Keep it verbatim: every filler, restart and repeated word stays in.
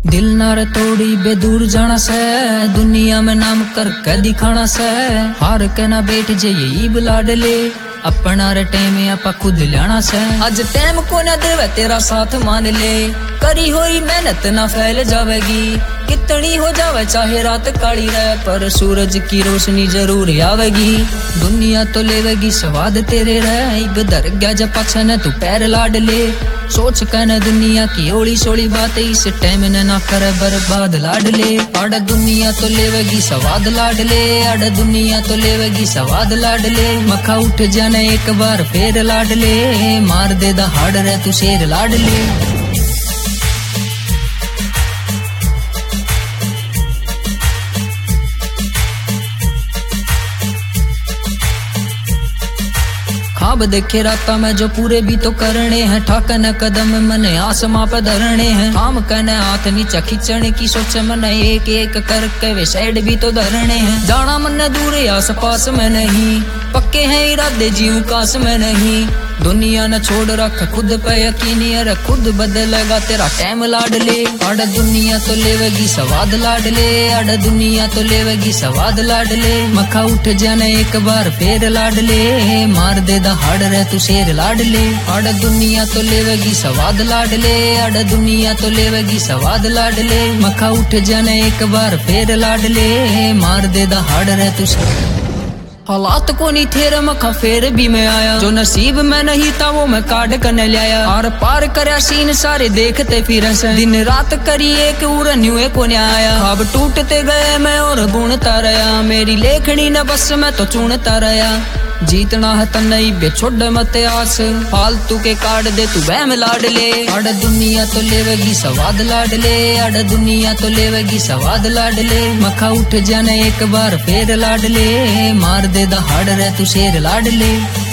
दिल नार तोड़ी बेदूर जाना से, दुनिया में नाम करके दिखाना से। हार के ना बैठ जाइए बुलाड ले, अपना रे टाइम आपा खुद लाना से। आज टाइम को ना देवे तेरा साथ मान ले, करी हुई मेहनत ना फैल जावेगी। कितनी हो जावे चाहे रात काली रहे, पर सूरज की रोशनी जरूर आवेगी। दुनिया तो लेवेगी स्वाद तेरे रहे, इधर गया जब पछन तू पैर लाड ले। सोच कहना दुनिया की ओली सोली बात, इस टाइम ने ना करे बर्बाद लाड ले। आड़ दुनिया तो लेवेगी स्वाद लाड ले, आड़ दुनिया तो लेवेगी स्वाद लाड ले। मखा उठ जाने एक बार फेर लाड ले, मार दे दा हाड़ रे तू शेर लाड ले। ख्वाब देखे राता में जो पूरे भी तो करने हैं, ठाकन कदम मने आसमां पे धरने हैं। काम कहने हाथ नीचा खींचने की सोच मने, एक एक करके वे साइड भी तो धरने हैं। जाना मन दूर आस पास में नहीं, पक्के हैं इरादे जीव कास में नहीं। दुनिया न छोड़ रख खुद पे यकीन, अरे खुद बदलेगा तेरा टाइम लाड ले। आड़ दुनिया तो लेवेगी स्वाद लाड ले, आड़ दुनिया तो लेवेगी स्वाद लाड ले। मखा उठ जाने एक बार फेर लाड ले, मार दे दा हाड़ रे तू शेर लाड ले। आड़ दुनिया तो लेवेगी स्वाद लाड ले, आड़ दुनिया तो लेवेगी स्वाद लाड ले। मखा उठ जाने एक बार फेर लाड ले, मार दे दा हाड़ रे तू शेर। हालात को नहीं थे मखा फेर भी मैं आया, जो नसीब में नहीं था वो मैं काट करने लाया। आर पार करया सीन सारे देखते फिर दिन रात करी एक उड़न हुए को आया। ख्वाब टूटते गए मैं और बुनता रहा, मेरी लेखनी न बस मैं तो चुनता रहा। जीतना है तो नहीं बे छोड़ मत आस, फालतू के काट दे तू वहम लाड ले। आड़ दुनिया तो लेवेगी स्वाद लाड ले, आड़ दुनिया तो लेवेगी स्वाद लाड ले। मखा उठ जाने एक बार फेर लाड ले, मार दे दा हाड़ रे तू शेर लाड ले।